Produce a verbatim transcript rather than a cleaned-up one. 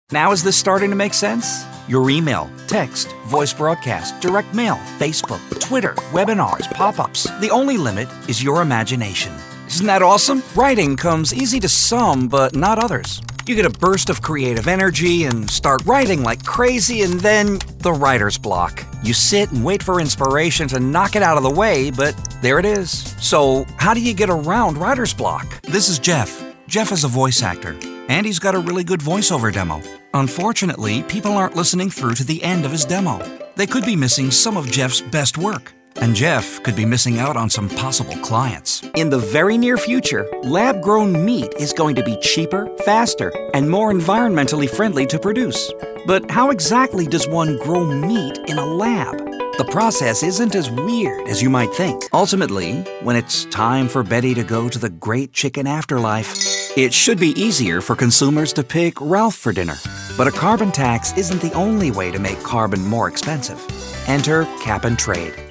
Now is this starting to make sense? Your email, text, voice broadcast, direct mail, Facebook, Twitter, webinars, pop-ups. The only limit is your imagination. Isn't that awesome? Writing comes easy to some, but not others. You get a burst of creative energy and start writing like crazy, and then the writer's block. You sit and wait for inspiration to knock it out of the way, but there it is. So how do you get around writer's block? This is Jeff. Jeff is a voice actor, and he's got a really good voiceover demo. Unfortunately, people aren't listening through to the end of his demo. They could be missing some of Jeff's best work. And Jeff could be missing out on some possible clients. In the very near future, lab-grown meat is going to be cheaper, faster, and more environmentally friendly to produce. But how exactly does one grow meat in a lab? The process isn't as weird as you might think. Ultimately, when it's time for Betty to go to the great chicken afterlife, it should be easier for consumers to pick Ralph for dinner. But a carbon tax isn't the only way to make carbon more expensive. Enter cap and trade.